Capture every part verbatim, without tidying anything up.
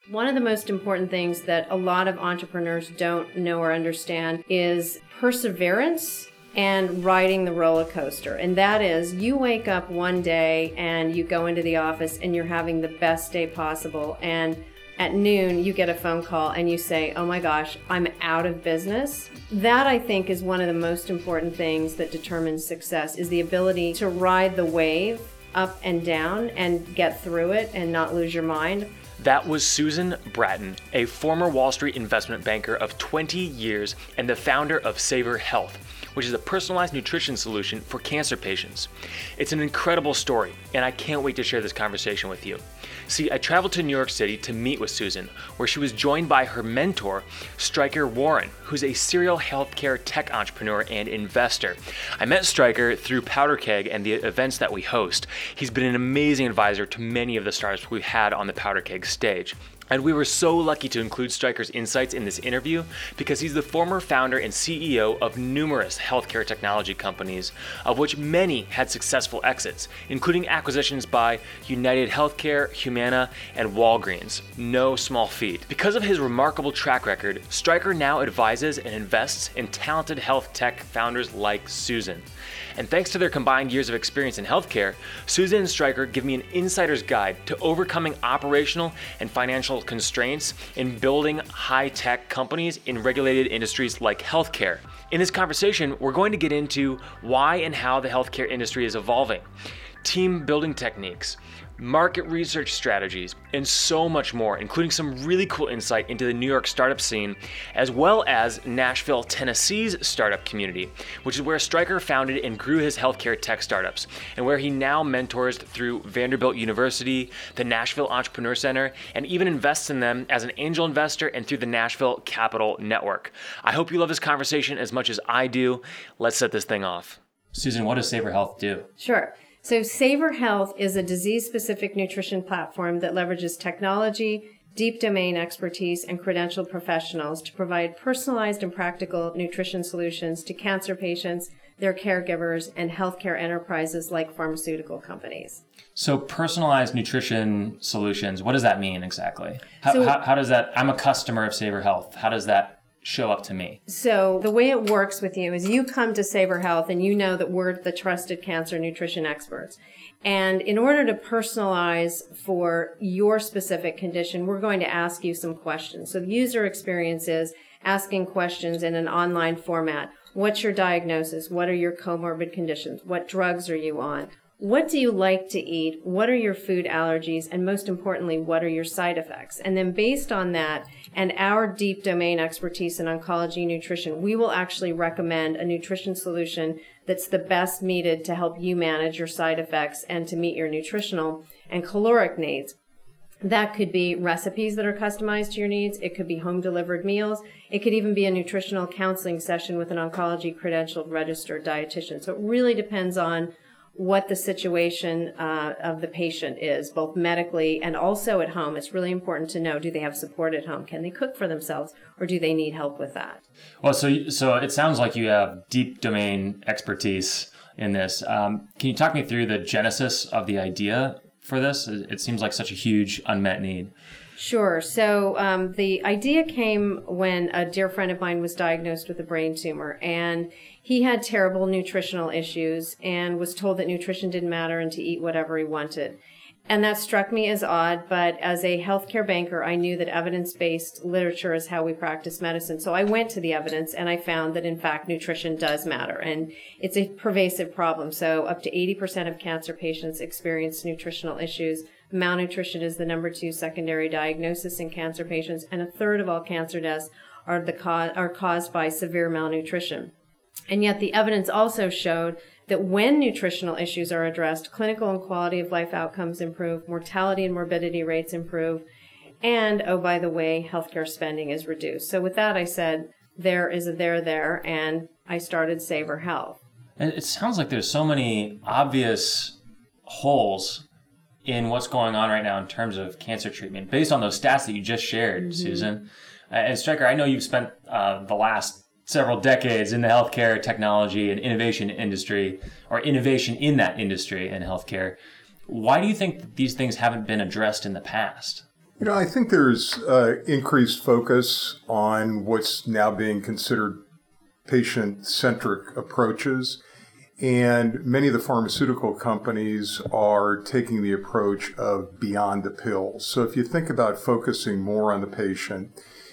One of the most important things that a lot of entrepreneurs don't know or understand is perseverance and riding the roller coaster. And that is, you wake up one day and you go into the office and you're having the best day possible. And at noon, you get a phone call and you say, oh my gosh, I'm out of business. That, I think, is one of the most important things that determines success, is the ability to ride the wave up and down and get through it and not lose your mind. That was Susan Bratton, a former Wall Street investment banker of twenty years and the founder of Savor Health, which is a personalized nutrition solution for cancer patients. It's an incredible story, and I can't wait to share this conversation with you. See, I traveled to New York City to meet with Susan, where she was joined by her mentor, Stryker Warren, who's a serial healthcare tech entrepreneur and investor. I met Stryker through Powder Keg and the events that we host. He's been an amazing advisor to many of the startups we've had on the Powder Keg stage. And we were so lucky to include Stryker's insights in this interview because he's the former founder and C E O of numerous healthcare technology companies, of which many had successful exits, including acquisitions by United Healthcare, Humana, and Walgreens. No small feat. Because of his remarkable track record, Stryker now advises and invests in talented health tech founders like Susan. And thanks to their combined years of experience in healthcare, Susan and Stryker give me an insider's guide to overcoming operational and financial constraints in building high-tech companies in regulated industries like healthcare. In this conversation, we're going to get into why and how the healthcare industry is evolving, team building techniques, market research strategies, and so much more, including some really cool insight into the New York startup scene, as well as Nashville, Tennessee's startup community, which is where Stryker founded and grew his healthcare tech startups, and where he now mentors through Vanderbilt University, the Nashville Entrepreneur Center, and even invests in them as an angel investor and through the Nashville Capital Network. I hope you love this conversation as much as I do. Let's set this thing off. Susan, what does Savor Health do? Sure. So Savor Health is a disease-specific nutrition platform that leverages technology, deep domain expertise, and credentialed professionals to provide personalized and practical nutrition solutions to cancer patients, their caregivers, and healthcare enterprises like pharmaceutical companies. So personalized nutrition solutions, what does that mean exactly? How, so, how, how does that, I'm a customer of Savor Health. How does that show up to me? So the way it works with you is you come to Savor Health and you know that we're the trusted cancer nutrition experts. And in order to personalize for your specific condition, we're going to ask you some questions. So the user experience is asking questions in an online format. What's your diagnosis? What are your comorbid conditions? What drugs are you on? What do you like to eat? What are your food allergies? And most importantly, what are your side effects? And then based on that and our deep domain expertise in oncology nutrition, we will actually recommend a nutrition solution that's the best needed to help you manage your side effects and to meet your nutritional and caloric needs. That could be recipes that are customized to your needs. It could be home delivered meals. It could even be a nutritional counseling session with an oncology credentialed registered dietitian. So it really depends on what the situation uh, of the patient is, both medically and also at home. It's really important to know, do they have support at home? Can they cook for themselves, or do they need help with that? Well, so so it sounds like you have deep domain expertise in this. Um, can you talk me through the genesis of the idea for this? It seems like such a huge unmet need. Sure. So um, the idea came when a dear friend of mine was diagnosed with a brain tumor, and he had terrible nutritional issues and was told that nutrition didn't matter and to eat whatever he wanted. And that struck me as odd, but as a healthcare banker, I knew that evidence-based literature is how we practice medicine. So I went to the evidence and I found that, in fact, nutrition does matter, and it's a pervasive problem. So up to eighty percent of cancer patients experience nutritional issues. Malnutrition is the number two secondary diagnosis in cancer patients, and a third of all cancer deaths are the cause, are caused by severe malnutrition. And yet the evidence also showed that when nutritional issues are addressed, clinical and quality of life outcomes improve, mortality and morbidity rates improve, and, oh, by the way, healthcare spending is reduced. So with that, I said, there is a there there, and I started Savor Health. It sounds like there's so many obvious holes in what's going on right now in terms of cancer treatment, based on those stats that you just shared, mm-hmm. Susan. Uh, and Stryker, I know you've spent uh, the last several decades in the healthcare technology and innovation industry, or innovation in that industry in healthcare. Why do you think that these things haven't been addressed in the past? You know, I think there's uh, increased focus on what's now being considered patient-centric approaches. And many of the pharmaceutical companies are taking the approach of beyond the pill. So if you think about focusing more on the patient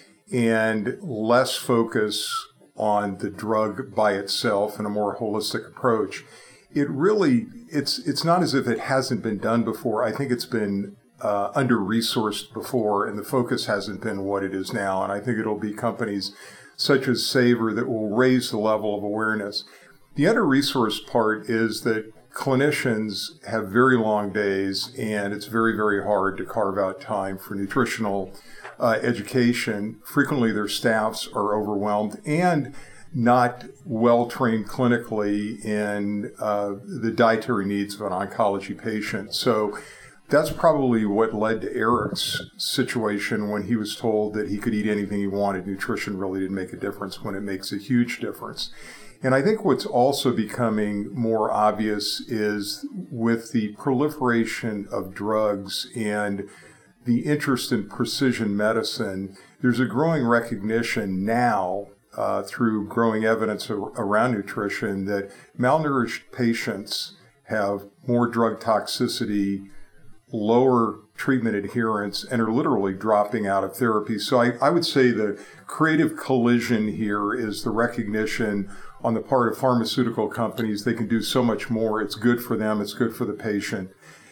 and less focus on the drug by itself and a more holistic approach, it really, it's it's not as if it hasn't been done before. I think it's been uh, under-resourced before, and the focus hasn't been what it is now. And I think it'll be companies such as Saber that will raise the level of awareness. The under-resourced part is that clinicians have very long days, and it's very, very hard to carve out time for nutritional uh, education. Frequently, their staffs are overwhelmed and not well-trained clinically in uh, the dietary needs of an oncology patient. So that's probably what led to Eric's situation when he was told that he could eat anything he wanted. Nutrition really didn't make a difference when it makes a huge difference. And I think what's also becoming more obvious is with the proliferation of drugs and the interest in precision medicine, there's a growing recognition now uh, through growing evidence around nutrition that malnourished patients have more drug toxicity, lower treatment adherence, and are literally dropping out of therapy. So I, I would say the creative collision here is the recognition on the part of pharmaceutical companies they can do so much more. It's good for them. It's good for the patient.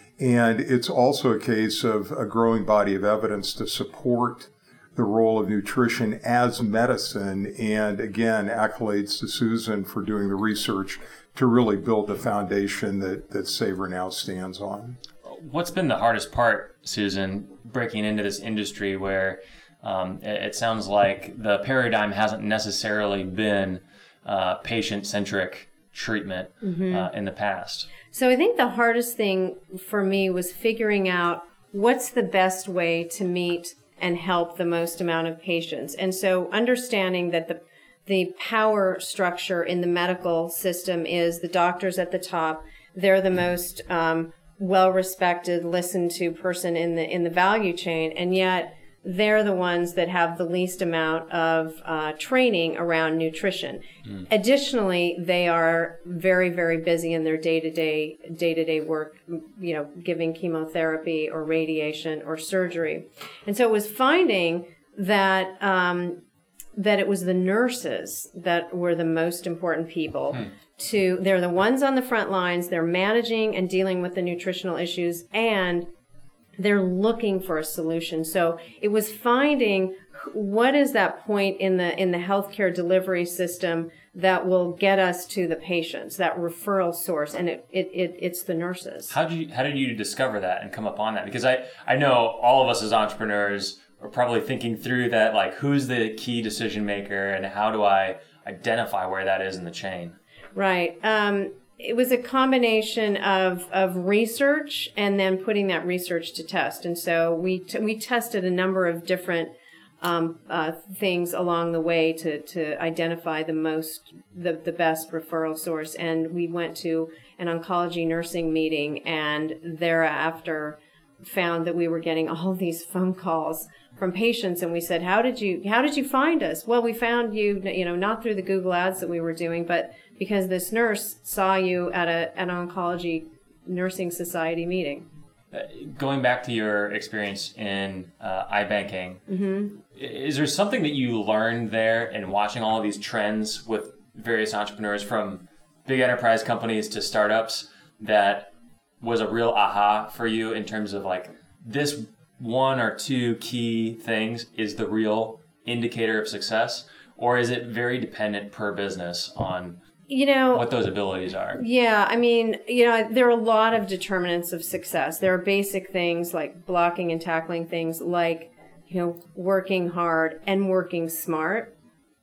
And it's also a case of a growing body of evidence to support the role of nutrition as medicine. And again, accolades to Susan for doing the research to really build the foundation that, that Saber now stands on. What's been the hardest part, Susan, breaking into this industry where um, it, it sounds like the paradigm hasn't necessarily been uh, patient-centric treatment mm-hmm. uh, in the past? So I think the hardest thing for me was figuring out what's the best way to meet and help the most amount of patients. And so understanding that the the power structure in the medical system is the doctors at the top. They're the most um, well-respected, listened to person in the in the value chain, and yet they're the ones that have the least amount of uh, training around nutrition. Mm. Additionally, they are very, very busy in their day-to-day day-to-day work, you know, giving chemotherapy or radiation or surgery. And so it was finding that um, that it was the nurses that were the most important people. Mm. To they're the ones on the front lines. They're managing and dealing with the nutritional issues, and they're looking for a solution. So it was finding what is that point in the in the healthcare delivery system that will get us to the patients, that referral source, and it, it, it it's the nurses. How did you how did you discover that and come upon that? Because I, I know all of us as entrepreneurs are probably thinking through that, like, who's the key decision maker and how do I identify where that is in the chain? Right. Um, it was a combination of, of research and then putting that research to test. And so we t- we tested a number of different um, uh, things along the way to, to identify the most the, the best referral source. And we went to an oncology nursing meeting, and thereafter found that we were getting all these phone calls from patients, and we said, "How did you how did you find us?" Well, we found you, you know, not through the Google ads that we were doing, but because this nurse saw you at a an oncology nursing society meeting. Uh, going back to your experience in uh, iBanking, mm-hmm. is there something that you learned there in watching all of these trends with various entrepreneurs from big enterprise companies to startups that was a real aha for you in terms of, like, this one or two key things is the real indicator of success? Or is it very dependent per business on You know, what those abilities are? Yeah, I mean, you know, there are a lot of determinants of success. There are basic things like blocking and tackling things like, you know, working hard and working smart.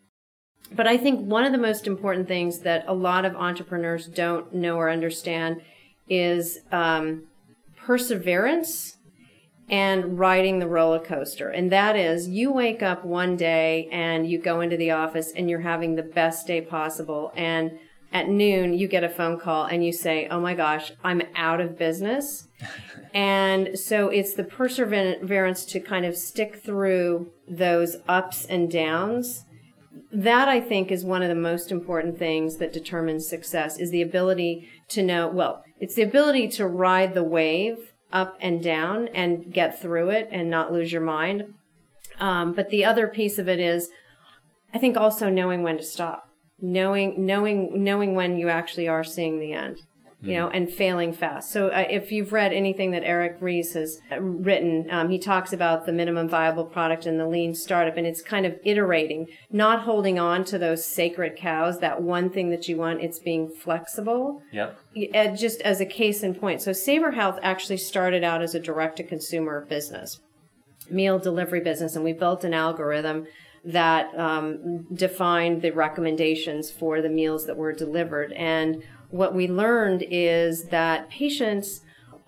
But I think one of the most important things that a lot of entrepreneurs don't know or understand is um, perseverance and riding the roller coaster. And that is, you wake up one day and you go into the office and you're having the best day possible. And at noon, you get a phone call and you say, oh my gosh, I'm out of business. And so it's the perseverance to kind of stick through those ups and downs. That, I think, is one of the most important things that determines success, is the ability to know, well, it's the ability to ride the wave up and down and get through it and not lose your mind. Um, but the other piece of it is, I think, also knowing when to stop, knowing, knowing, knowing when you actually are seeing the end. You know, and failing fast. So uh, if you've read anything that Eric Ries has written, um, he talks about the minimum viable product and the lean startup, and it's kind of iterating, not holding on to those sacred cows, that one thing that you want. It's being flexible. Yep. Uh, just as a case in point. So Savor Health actually started out as a direct-to-consumer business, meal delivery business, and we built an algorithm that um, defined the recommendations for the meals that were delivered. And what we learned is that patients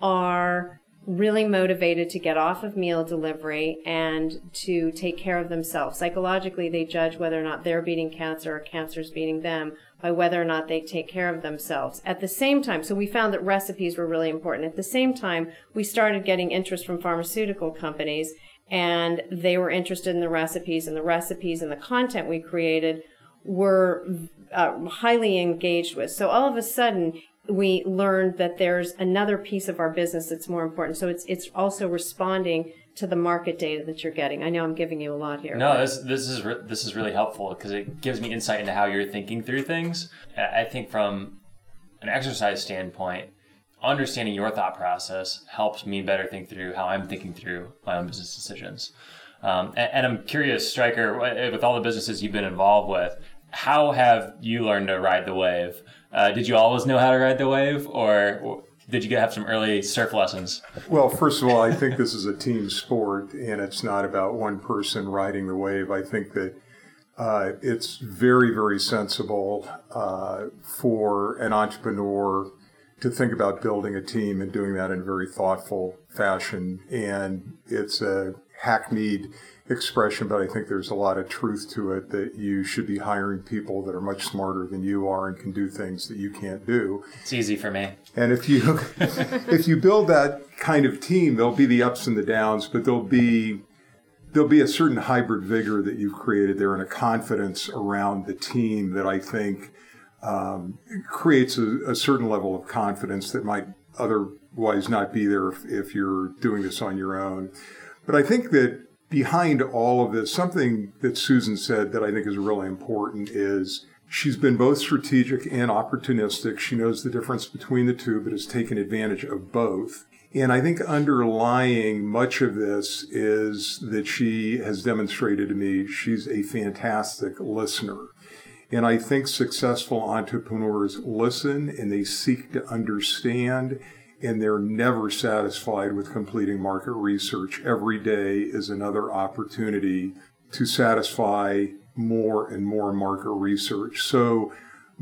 are really motivated to get off of meal delivery and to take care of themselves. Psychologically, they judge whether or not they're beating cancer or cancer's beating them by whether or not they take care of themselves. At the same time, so we found that recipes were really important. At the same time, we started getting interest from pharmaceutical companies, and they were interested in the recipes, and the recipes and the content we created were uh, highly engaged with. So all of a sudden, we learned that there's another piece of our business that's more important. So it's it's also responding to the market data that you're getting. I know I'm giving you a lot here. No, this this is re- this is really helpful because it gives me insight into how you're thinking through things. I think from an exercise standpoint, understanding your thought process helps me better think through how I'm thinking through my own business decisions. Um, and, and I'm curious, Stryker, with all the businesses you've been involved with, how have you learned to ride the wave? Uh, did you always know how to ride the wave, or, or did you have some early surf lessons? Well, first of all, I think this is a team sport, and it's not about one person riding the wave. I think that uh, it's very, very sensible uh, for an entrepreneur to think about building a team and doing that in a very thoughtful fashion. And it's a hackneyed expression, but I think there's a lot of truth to it, that you should be hiring people that are much smarter than you are and can do things that you can't do. It's easy for me. And if you if you build that kind of team, there'll be the ups and the downs, but there'll be there'll be a certain hybrid vigor that you've created there and a confidence around the team that I think um, creates a, a certain level of confidence that might otherwise not be there if, if you're doing this on your own. But I think that behind all of this, something that Susan said that I think is really important is she's been both strategic and opportunistic. She knows the difference between the two, but has taken advantage of both. And I think underlying much of this is that she has demonstrated to me she's a fantastic listener. And I think successful entrepreneurs listen and they seek to understand, and they're never satisfied with completing market research. Every day is another opportunity to satisfy more and more market research. So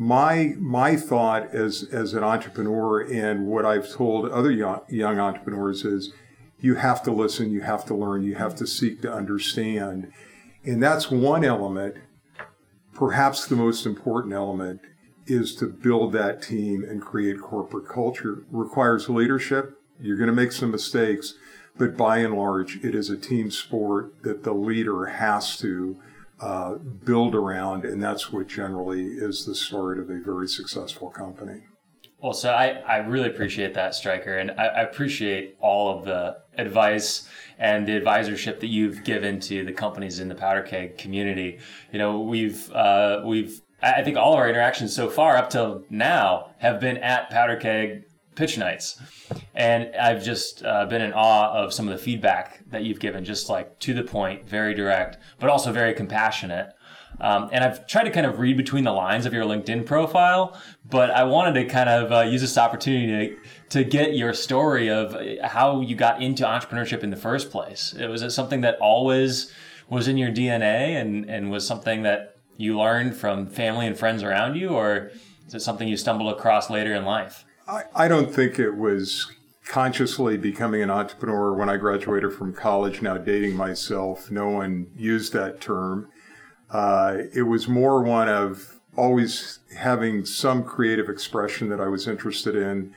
my my thought as, as an entrepreneur, and what I've told other young, young entrepreneurs, is you have to listen, you have to learn, you have to seek to understand. And that's one element. Perhaps the most important element is to build that team and create corporate culture. It requires leadership. You're going to make some mistakes, but by and large, it is a team sport that the leader has to uh, build around, and that's what generally is the start of a very successful company. Well, so I, I really appreciate that, Stryker, and I, I appreciate all of the advice and the advisorship that you've given to the companies in the Powder Keg community. You know, we've uh, we've I think all of our interactions so far up till now have been at Powder Keg pitch nights, and I've just uh, been in awe of some of the feedback that you've given, just like to the point, very direct, but also very compassionate. Um, and I've tried to kind of read between the lines of your LinkedIn profile, but I wanted to kind of uh, use this opportunity to, to get your story of how you got into entrepreneurship in the first place. It was it something that always was in your D N A and, and was something that you learned from family and friends around you, or is it something you stumbled across later in life? I, I don't think it was consciously becoming an entrepreneur when I graduated from college, now dating myself. No one used that term. Uh, it was more one of always having some creative expression that I was interested in.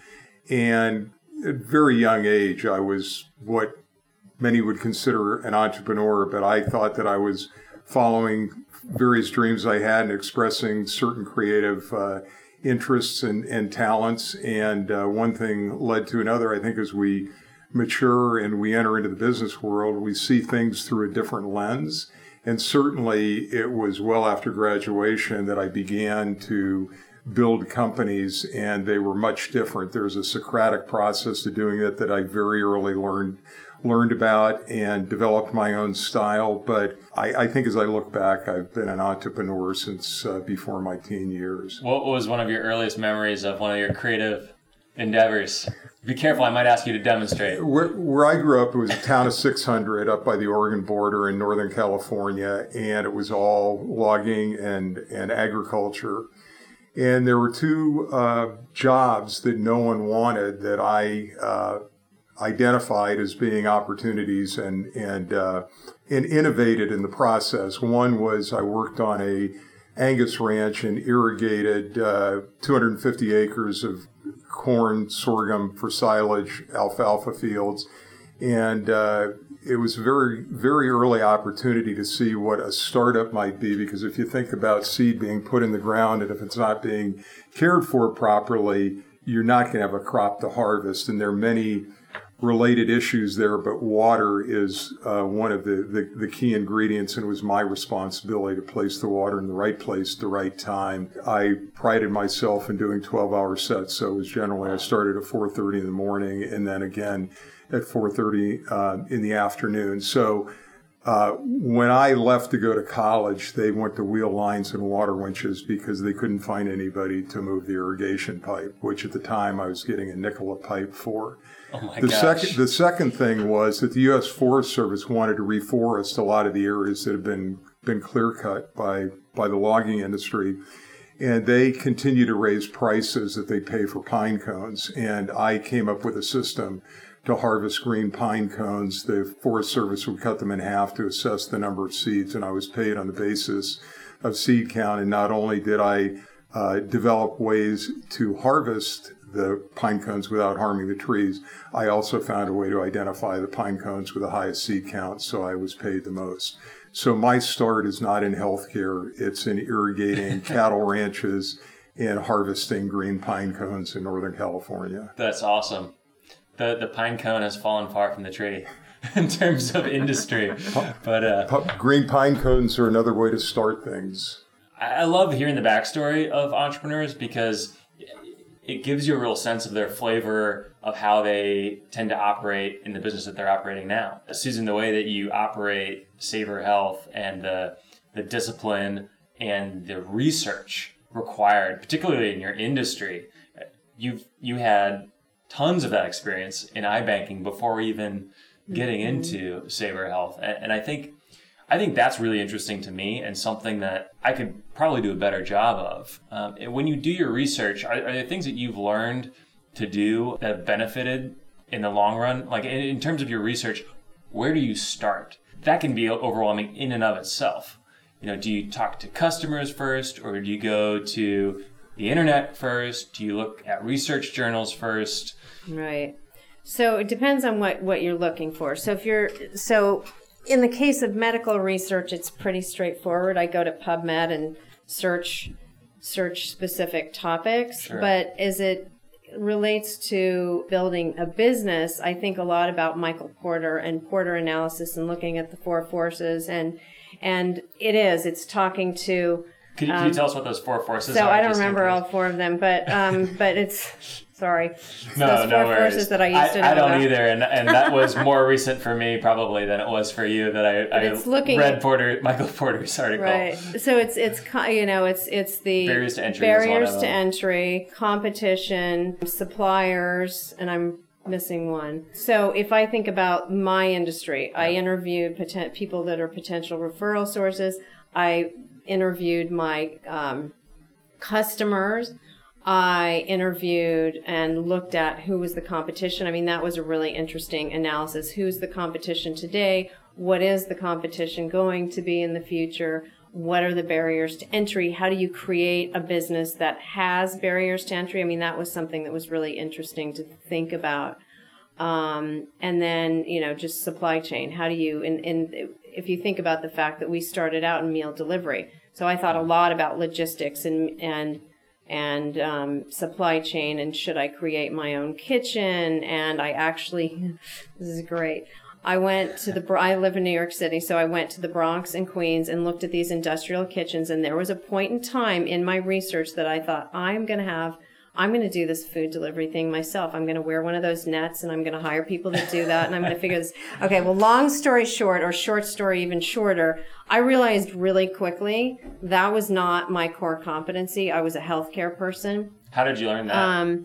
And at a very young age, I was what many would consider an entrepreneur, but I thought that I was following various dreams I had and expressing certain creative uh, interests and, and talents. And uh, one thing led to another. I think as we mature and we enter into the business world, we see things through a different lens. And certainly it was well after graduation that I began to build companies, and they were much different. There's a Socratic process to doing it that I very early learned learned about and developed my own style. But I, I think as I look back, I've been an entrepreneur since uh, before my teen years. What was one of your earliest memories of one of your creative endeavors? Be careful, I might ask you to demonstrate. Where, where I grew up, it was a town of six hundred up by the Oregon border in Northern California, and it was all logging and, and agriculture. And there were two uh, jobs that no one wanted that I uh, identified as being opportunities and and uh, and innovated in the process. One was I worked on a Angus ranch and irrigated uh, two hundred fifty acres of corn, sorghum for silage, alfalfa fields, and uh, it was a very, very early opportunity to see what a startup might be, because if you think about seed being put in the ground and if it's not being cared for properly, you're not going to have a crop to harvest. And there are many related issues there, but water is uh, one of the, the, the key ingredients, and it was my responsibility to place the water in the right place at the right time. I prided myself in doing twelve-hour sets, so it was generally I started at four thirty in the morning and then again at four thirty uh, in the afternoon. So uh, when I left to go to college, they went to wheel lines and water winches because they couldn't find anybody to move the irrigation pipe, which at the time I was getting a nickel a pipe for. Oh my the gosh. second, the second thing was that the U S Forest Service wanted to reforest a lot of the areas that had been been clear cut by by the logging industry, and they continue to raise prices that they pay for pine cones. And I came up with a system to harvest green pine cones. The Forest Service would cut them in half to assess the number of seeds, and I was paid on the basis of seed count. And not only did I uh, develop ways to harvest the pine cones without harming the trees, I also found a way to identify the pine cones with the highest seed count, so I was paid the most. So my start is not in healthcare, it's in irrigating cattle ranches and harvesting green pine cones in Northern California. That's awesome. The the pine cone has fallen far from the tree in terms of industry. But uh, green pine cones are another way to start things. I love hearing the backstory of entrepreneurs because it gives you a real sense of their flavor of how they tend to operate in the business that they're operating now. Susan, the way that you operate Savor Health and the the discipline and the research required, particularly in your industry, you've you had tons of that experience in iBanking before even getting into Savor Health. And, and I think I think that's really interesting to me and something that I could probably do a better job of. Um, and when you do your research, are, are there things that you've learned to do that have benefited in the long run? Like in, in terms of your research, where do you start? That can be overwhelming in and of itself. You know, do you talk to customers first, or do you go to the internet first? Do you look at research journals first? Right. So it depends on what, what you're looking for. So if you're, so in the case of medical research, it's pretty straightforward. I go to PubMed and search, search specific topics. Sure. But as it relates to building a business, I think a lot about Michael Porter and Porter analysis and looking at the four forces. And, and it is, it's talking to, Can you, can you tell us what those four forces so are? I don't remember all four of them, but um, but it's sorry. It's no, those four no worries. forces that I used I, to know I don't about. either, and and that was more recent for me probably than it was for you. That I, I it's looking read at, Porter Michael Porter's article. Right. So it's it's you know it's it's the barriers to entry. barriers to entry, competition, suppliers, and I'm missing one. So if I think about my industry, I interviewed poten- people that are potential referral sources. I interviewed my um, customers. I interviewed and looked at who was the competition. I mean, that was a really interesting analysis. Who's the competition today? What is the competition going to be in the future? what are the barriers to entry? How do you create a business that has barriers to entry? I mean, that was something that was really interesting to think about. Um, and then, you know, just supply chain. How do you, and, and if you think about the fact that we started out in meal delivery, so I thought a lot about logistics and, and, and, um, supply chain, and should I create my own kitchen? And I actually, this is great. I went to the, I live in New York City, so I went to the Bronx and Queens and looked at these industrial kitchens. And there was a point in time in my research that I thought, I'm going to have, I'm going to do this food delivery thing myself. I'm going to wear one of those nets and I'm going to hire people to do that. And I'm going to figure this. Okay, well, long story short, or short story even shorter, I realized really quickly that was not my core competency. I was a healthcare person. How did you learn that? Um,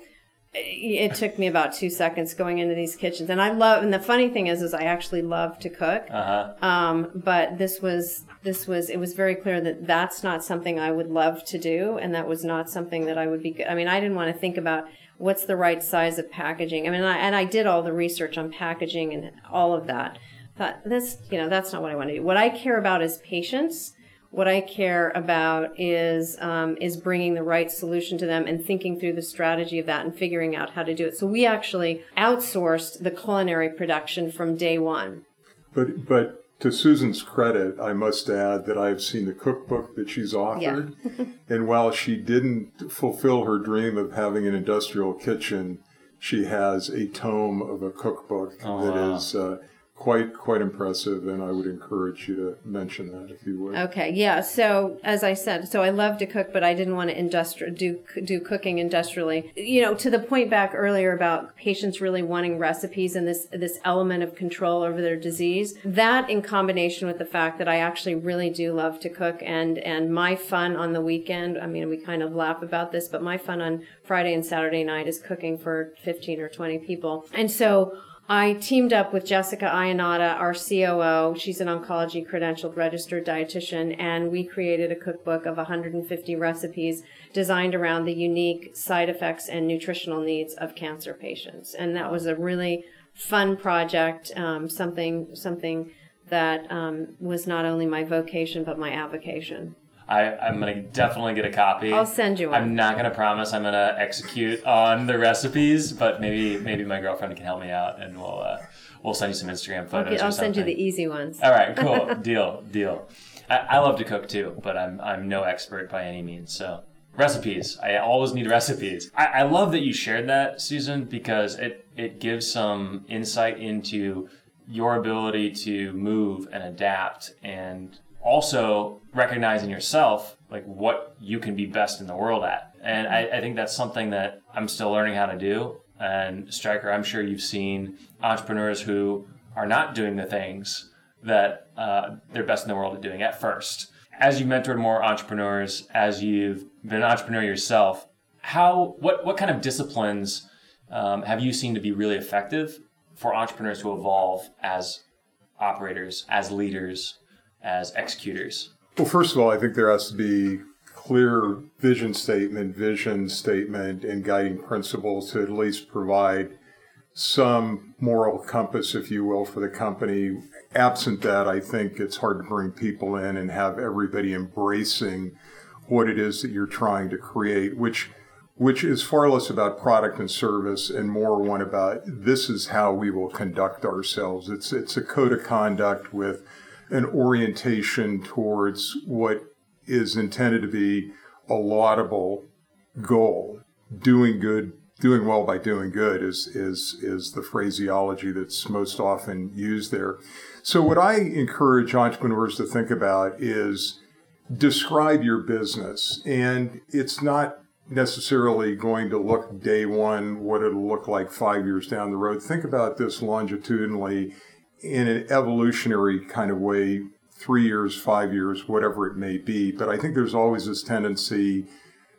It took me about two seconds going into these kitchens. And I love, and the funny thing is, is I actually love to cook. Uh-huh. Um, but this was, this was, it was very clear that that's not something I would love to do. And that was not something that I would be good. I mean, I didn't want to think about what's the right size of packaging. I mean, I, and I did all the research on packaging and all of that. Thought this, you know, that's not what I want to do. What I care about is patience. What I care about is um, is bringing the right solution to them and thinking through the strategy of that and figuring out how to do it. So we actually outsourced the culinary production from day one. But but to Susan's credit, I must add that I've seen the cookbook that she's authored. Yeah. And while she didn't fulfill her dream of having an industrial kitchen, she has a tome of a cookbook oh, that wow. is... Uh, Quite, quite impressive, and I would encourage you to mention that if you would. Okay, yeah. So as I said, so I love to cook, but I didn't want to industri- do do cooking industrially. You know, to the point back earlier about patients really wanting recipes and this this element of control over their disease. That, in combination with the fact that I actually really do love to cook, and and my fun on the weekend. I mean, we kind of laugh about this, but my fun on Friday and Saturday night is cooking for fifteen or twenty people, and so I teamed up with Jessica Iannata, our C O O. She's an oncology credentialed registered dietitian, and we created a cookbook of one hundred fifty recipes designed around the unique side effects and nutritional needs of cancer patients. And that was a really fun project, um, something something that um, was not only my vocation but my avocation. I, I'm going to definitely get a copy. I'll send you one. I'm not going to promise I'm going to execute on the recipes, but maybe maybe my girlfriend can help me out, and we'll uh, we'll send you some Instagram photos. Okay, I'll or something. send you the easy ones. All right, cool. deal, deal. I, I love to cook too, but I'm I'm no expert by any means. So recipes, I always need recipes. I, I love that you shared that, Susan, because it it gives some insight into your ability to move and adapt, and also recognizing yourself, like what you can be best in the world at. And I, I think that's something that I'm still learning how to do. And Stryker, I'm sure you've seen entrepreneurs who are not doing the things that uh, they're best in the world at doing at first. As you mentored more entrepreneurs, as you've been an entrepreneur yourself, how what what kind of disciplines um, have you seen to be really effective for entrepreneurs to evolve as operators, as leaders, as executors? Well, first of all, I think there has to be clear vision statement, vision statement, and guiding principles to at least provide some moral compass, if you will, for the company. Absent that, I think it's hard to bring people in and have everybody embracing what it is that you're trying to create, which which is far less about product and service and more one about this is how we will conduct ourselves. It's it's a code of conduct with an orientation towards what is intended to be a laudable goal. Doing good, doing well by doing good is is is the phraseology that's most often used there. So what I encourage entrepreneurs to think about is describe your business. And it's not necessarily going to look day one what it'll look like five years down the road. Think about this longitudinally in an evolutionary kind of way, three years, five years, whatever it may be. But I think there's always this tendency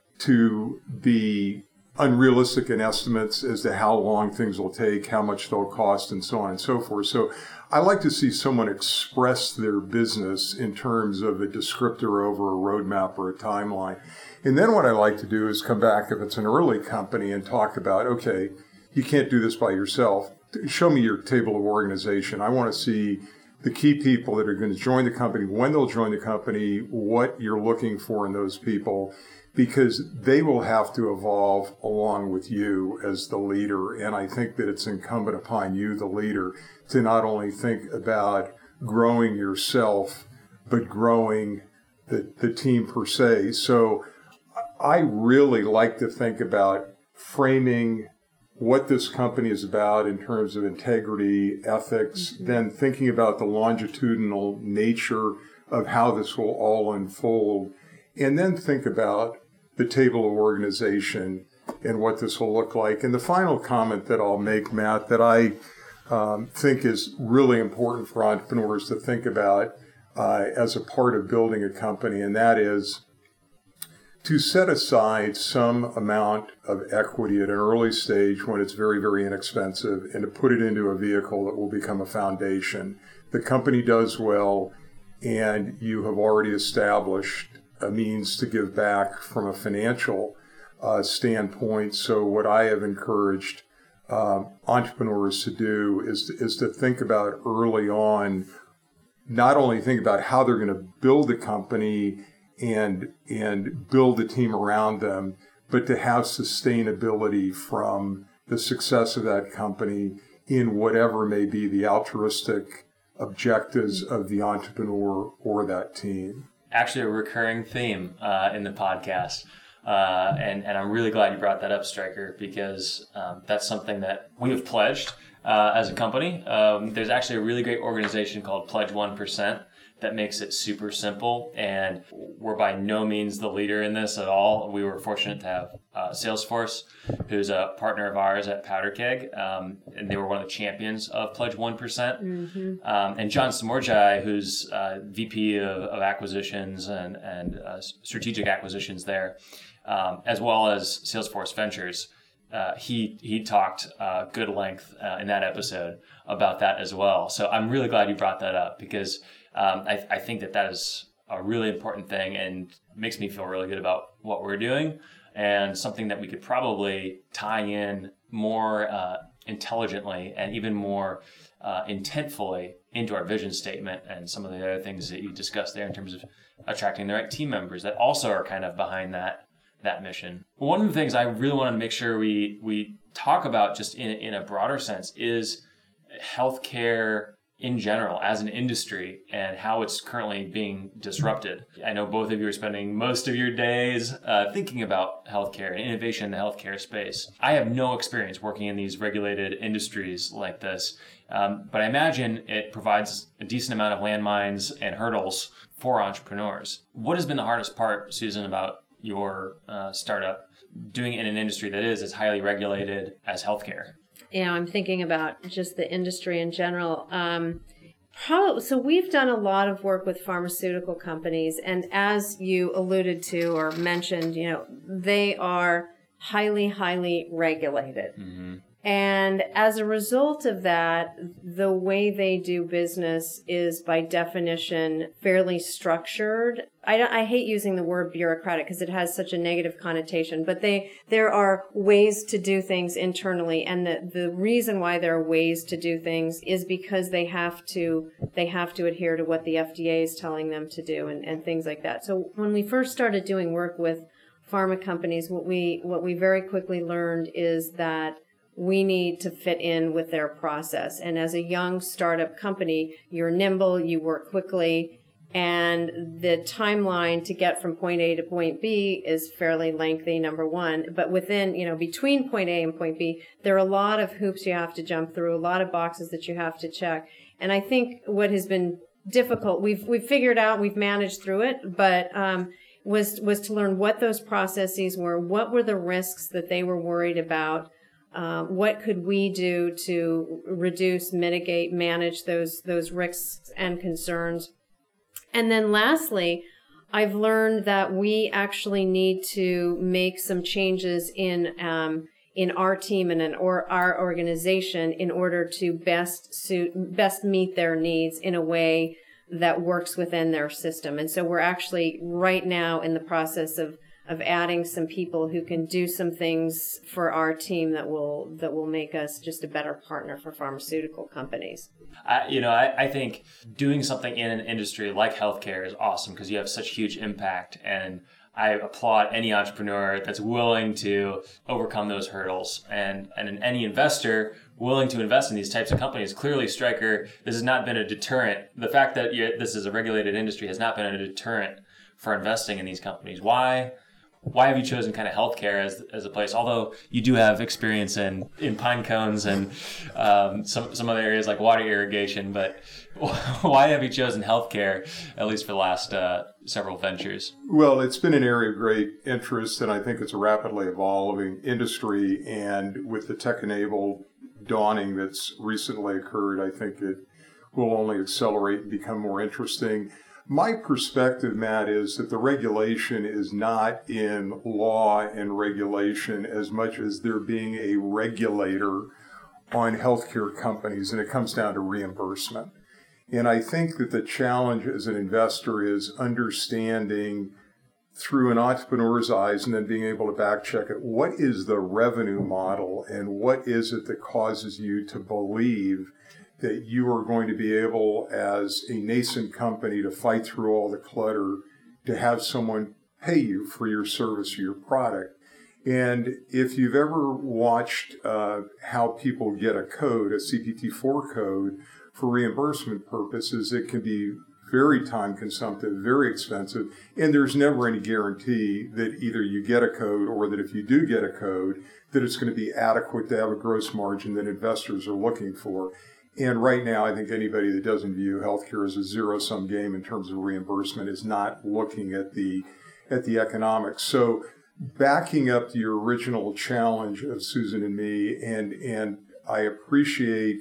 to be unrealistic in estimates as to how long things will take, how much they'll cost, and so on and so forth. So I like to see someone express their business in terms of a descriptor over a roadmap or a timeline. And then what I like to do is come back, if it's an early company, and talk about, okay, you can't do this by yourself. Show me your table of organization. I want to see the key people that are going to join the company, when they'll join the company, what you're looking for in those people, because they will have to evolve along with you as the leader. And I think that it's incumbent upon you, the leader, to not only think about growing yourself, but growing the, the team per se. So I really like to think about framing what this company is about in terms of integrity, ethics, mm-hmm. then thinking about the longitudinal nature of how this will all unfold, and then think about the table of organization and what this will look like. And the final comment that I'll make, Matt, that I um, think is really important for entrepreneurs to think about uh, as a part of building a company, and that is to set aside some amount of equity at an early stage when it's very, very inexpensive, and to put it into a vehicle that will become a foundation. The company does well, and you have already established a means to give back from a financial uh, standpoint. So what I have encouraged uh, entrepreneurs to do is, is to think about early on, not only think about how they're going to build the company and and build a team around them, but to have sustainability from the success of that company in whatever may be the altruistic objectives of the entrepreneur or that team. Actually, a recurring theme uh, in the podcast. Uh, and, and I'm really glad you brought that up, Stryker, because um, that's something that we have pledged uh, as a company. Um, there's actually a really great organization called Pledge one percent that makes it super simple, and we're by no means the leader in this at all. We were fortunate to have uh, Salesforce, who's a partner of ours at Powder Keg, um, and they were one of the champions of Pledge one percent. Mm-hmm. Um, and John Samorjai, who's uh, V P of, of acquisitions and, and uh, strategic acquisitions there, um, as well as Salesforce Ventures. Uh, he he talked uh, good length uh, in that episode about that as well. So I'm really glad you brought that up, because um, I, I think that that is a really important thing and makes me feel really good about what we're doing, and something that we could probably tie in more uh, intelligently and even more uh, intentfully into our vision statement and some of the other things that you discussed there in terms of attracting the right team members that also are kind of behind that that mission. One of the things I really want to make sure we we talk about just in, in a broader sense is healthcare in general as an industry and how it's currently being disrupted. I know both of you are spending most of your days uh, thinking about healthcare and innovation in the healthcare space. I have no experience working in these regulated industries like this, um, but I imagine it provides a decent amount of landmines and hurdles for entrepreneurs. What has been the hardest part, Susan, about your uh, startup doing it in an industry that is as highly regulated as healthcare? Yeah, I'm thinking about just the industry in general. Um, probably, so we've done a lot of work with pharmaceutical companies, and as you alluded to or mentioned, you know, they are highly, highly regulated. Mm-hmm. And as a result of that, the way they do business is by definition fairly structured. I, I hate using the word bureaucratic because it has such a negative connotation, but they there are ways to do things internally, and the, the reason why there are ways to do things is because they have to they have to adhere to what the F D A is telling them to do and, and things like that. So when we first started doing work with pharma companies, what we what we very quickly learned is that we need to fit in with their process. And as a young startup company, you're nimble, you work quickly, and the timeline to get from point A to point B is fairly lengthy, number one. But within, you know, between point A and point B, there are a lot of hoops you have to jump through, a lot of boxes that you have to check. And I think what has been difficult, we've we've figured out, we've managed through it, but um, was was to learn what those processes were, what were the risks that they were worried about. Uh, what could we do to reduce, mitigate, manage those those risks and concerns? And then lastly, I've learned that we actually need to make some changes in um, in our team and in or our organization in order to best suit, best meet their needs in a way that works within their system. And so we're actually right now in the process of of adding some people who can do some things for our team that will that will make us just a better partner for pharmaceutical companies. I, you know, I, I think doing something in an industry like healthcare is awesome because you have such huge impact, and I applaud any entrepreneur that's willing to overcome those hurdles, and and any investor willing to invest in these types of companies. Clearly, Stryker, this has not been a deterrent. The fact that you're, this is a regulated industry has not been a deterrent for investing in these companies. Why? Why have you chosen kind of healthcare as as a place? Although you do have experience in, in pine cones and um, some some other areas like water irrigation, but why have you chosen healthcare, at least for the last uh, several ventures? Well, it's been an area of great interest, and I think it's a rapidly evolving industry. And with the tech-enabled dawning that's recently occurred, I think it will only accelerate and become more interesting. My perspective, Matt, is that the regulation is not in law and regulation as much as there being a regulator on healthcare companies, and it comes down to reimbursement. And I think that the challenge as an investor is understanding through an entrepreneur's eyes and then being able to back check it, what is the revenue model and what is it that causes you to believe that you are going to be able, as a nascent company, to fight through all the clutter, to have someone pay you for your service or your product. And if you've ever watched uh, how people get a code, a C P T four code, for reimbursement purposes, it can be very time-consumptive, very expensive, and there's never any guarantee that either you get a code or that if you do get a code, that it's going to be adequate to have a gross margin that investors are looking for. And right now, I think anybody that doesn't view healthcare as a zero-sum game in terms of reimbursement is not looking at the at the economics. So backing up to your original challenge of Susan and me, and and I appreciate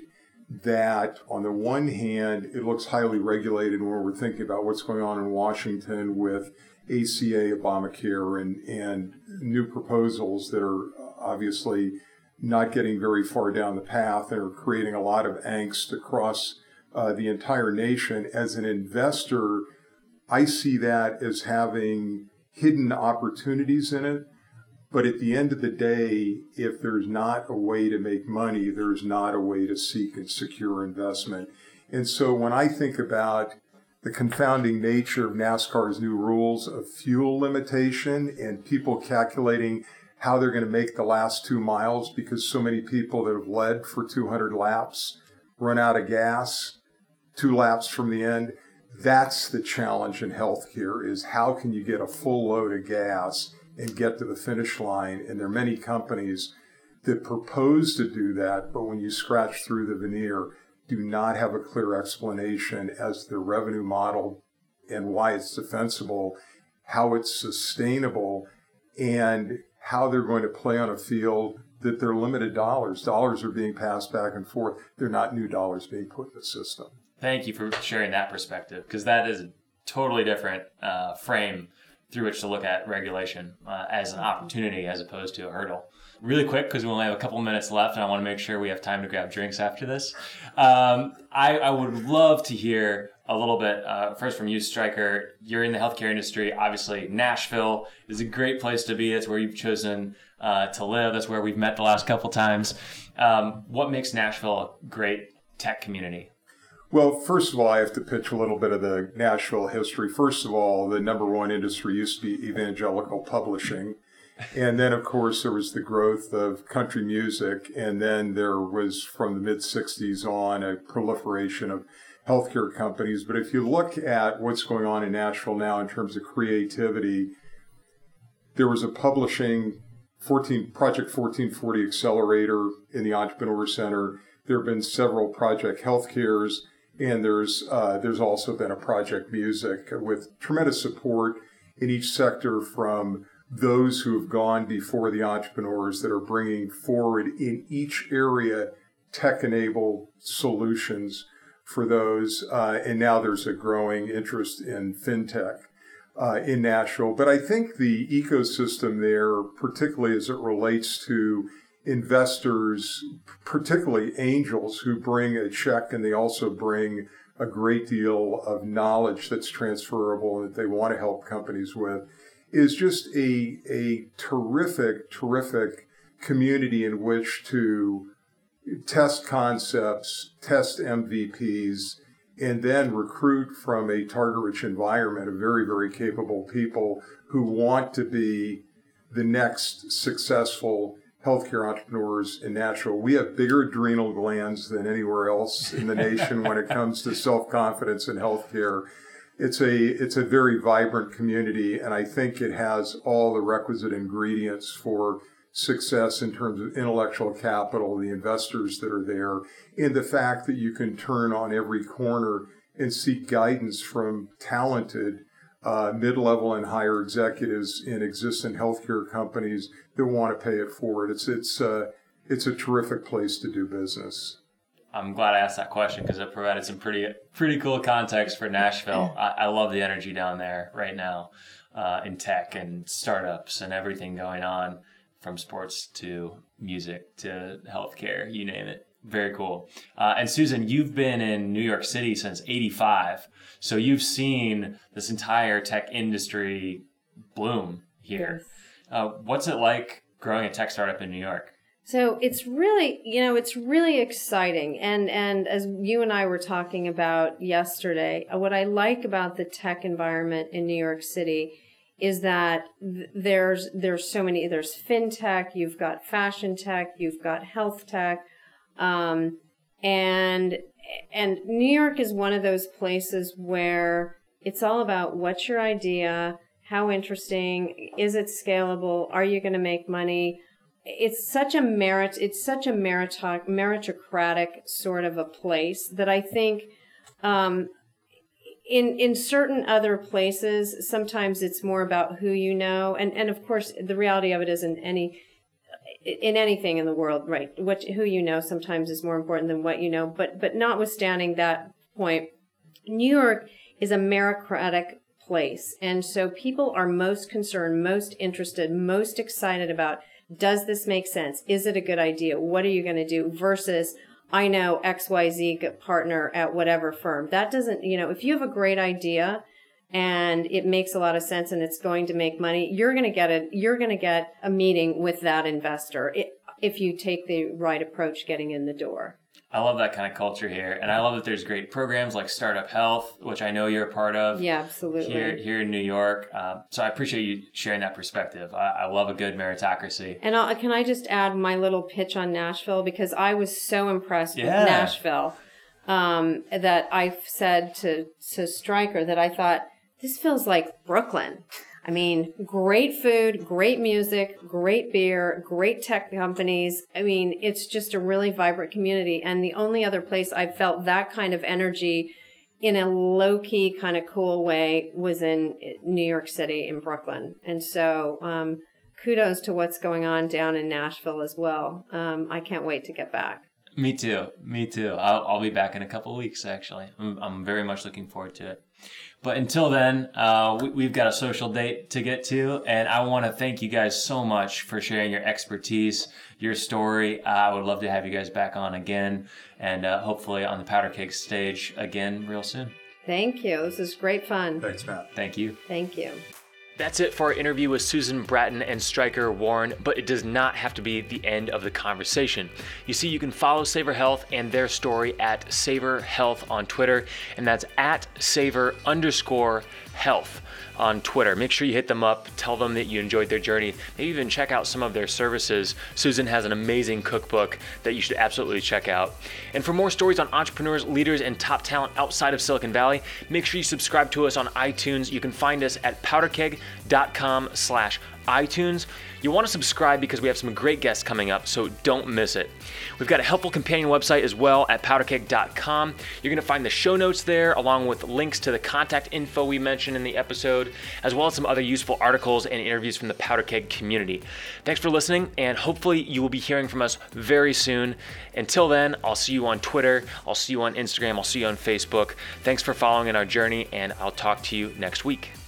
that on the one hand, it looks highly regulated when we're thinking about what's going on in Washington with A C A, Obamacare, and, and new proposals that are obviously not getting very far down the path and are creating a lot of angst across uh, the entire nation. As an investor, I see that as having hidden opportunities in it. But at the end of the day, if there's not a way to make money, there's not a way to seek and secure investment. And so when I think about the confounding nature of NASCAR's new rules of fuel limitation and people calculating how they're going to make the last two miles because so many people that have led for two hundred laps run out of gas two laps from the end, that's the challenge in healthcare, is how can you get a full load of gas and get to the finish line. And there are many companies that propose to do that, but when you scratch through the veneer, do not have a clear explanation as to the revenue model and why it's defensible, how it's sustainable, and how they're going to play on a field that they're limited dollars. Dollars are being passed back and forth. They're not new dollars being put in the system. Thank you for sharing that perspective, because that is a totally different uh, frame through which to look at regulation uh, as an opportunity as opposed to a hurdle. Really quick, because we only have a couple minutes left, and I want to make sure we have time to grab drinks after this. Um, I, I would love to hear a little bit, uh, first from you, Stryker. You're in the healthcare industry. Obviously, Nashville is a great place to be. It's where you've chosen uh, to live. That's where we've met the last couple times. Um, what makes Nashville a great tech community? Well, first of all, I have to pitch a little bit of the Nashville history. First of all, the number one industry used to be evangelical publishing. And then, of course, there was the growth of country music. And then there was, from the mid-sixties on, a proliferation of healthcare companies. But if you look at what's going on in Nashville now in terms of creativity, there was a publishing fourteen Project fourteen forty accelerator in the Entrepreneur Center. There have been several Project Healthcares. And there's uh, there's also been a Project Music with tremendous support in each sector from those who have gone before the entrepreneurs that are bringing forward in each area tech-enabled solutions for those. Uh, and now there's a growing interest in fintech uh, in Nashville. But I think the ecosystem there, particularly as it relates to investors, particularly angels who bring a check, and they also bring a great deal of knowledge that's transferable and that they want to help companies with, is just a, a terrific, terrific community in which to test concepts, test M V Ps, and then recruit from a target-rich environment of very, very capable people who want to be the next successful healthcare entrepreneurs in Nashville. We have bigger adrenal glands than anywhere else in the nation when it comes to self-confidence in healthcare. It's a it's a very vibrant community, and I think it has all the requisite ingredients for success in terms of intellectual capital, the investors that are there, and the fact that you can turn on every corner and seek guidance from talented uh, mid-level and higher executives in existing healthcare companies that want to pay it forward. It's it's uh, it's a terrific place to do business. I'm glad I asked that question because it provided some pretty pretty cool context for Nashville. I, I love the energy down there right now uh, in tech and startups and everything going on, from sports to music to healthcare, you name it. Very cool. Uh, and Susan, you've been in New York City since eighty-five. So you've seen this entire tech industry bloom here. Yes. Uh, what's it like growing a tech startup in New York? So it's really, you know, it's really exciting. And, and as you and I were talking about yesterday, what I like about the tech environment in New York City is that th- there's, there's so many, there's fintech, you've got fashion tech, you've got health tech. Um, and, and New York is one of those places where it's all about what's your idea, how interesting, is it scalable, are you going to make money? It's such a merit, it's such a merito- meritocratic sort of a place that I think, um, in, in certain other places, sometimes it's more about who you know. And, and of course, the reality of it is in any, in anything in the world, right? What, who you know sometimes is more important than what you know. But, but notwithstanding that point, New York is a meritocratic place. And so people are most concerned, most interested, most excited about, does this make sense? Is it a good idea? What are you going to do? Versus, I know X Y Z partner at whatever firm. That doesn't, you know, if you have a great idea and it makes a lot of sense and it's going to make money, you're going to get a, you're going to get a meeting with that investor if you take the right approach getting in the door. I love that kind of culture here. And I love that there's great programs like Startup Health, which I know you're a part of. Yeah, absolutely. Here, here in New York. Um, so I appreciate you sharing that perspective. I, I love a good meritocracy. And I'll, can I just add my little pitch on Nashville? Because I was so impressed yeah. with Nashville um, that I said to, to Stryker that I thought, this feels like Brooklyn. I mean, great food, great music, great beer, great tech companies. I mean, it's just a really vibrant community. And the only other place I felt that kind of energy in a low-key kind of cool way was in New York City, in Brooklyn. And so um, kudos to what's going on down in Nashville as well. Um, I can't wait to get back. Me too. Me too. I'll, I'll be back in a couple of weeks, actually. I'm, I'm very much looking forward to it. But until then, uh, we, we've got a social date to get to, and I want to thank you guys so much for sharing your expertise, your story. Uh, I would love to have you guys back on again, and uh, hopefully on the Powder Keg stage again real soon. Thank you. This is great fun. Thanks, Matt. Thank you. Thank you. That's it for our interview with Susan Bratton and Stryker Warren, but it does not have to be the end of the conversation. You see, you can follow Savor Health and their story at Savor Health on Twitter, and that's at Savor underscore health on Twitter. Make sure you hit them up, tell them that you enjoyed their journey, maybe even check out some of their services. Susan has an amazing cookbook that you should absolutely check out. And for more stories on entrepreneurs, leaders, and top talent outside of Silicon Valley, make sure you subscribe to us on iTunes. You can find us at powderkeg.com slash iTunes. You want to subscribe because we have some great guests coming up, so don't miss it. We've got a helpful companion website as well at powderkeg dot com. You're going to find the show notes there, along with links to the contact info we mentioned in the episode, as well as some other useful articles and interviews from the Powder Keg community. Thanks for listening, and hopefully you will be hearing from us very soon. Until then, I'll see you on Twitter, I'll see you on Instagram, I'll see you on Facebook. Thanks for following in our journey, and I'll talk to you next week.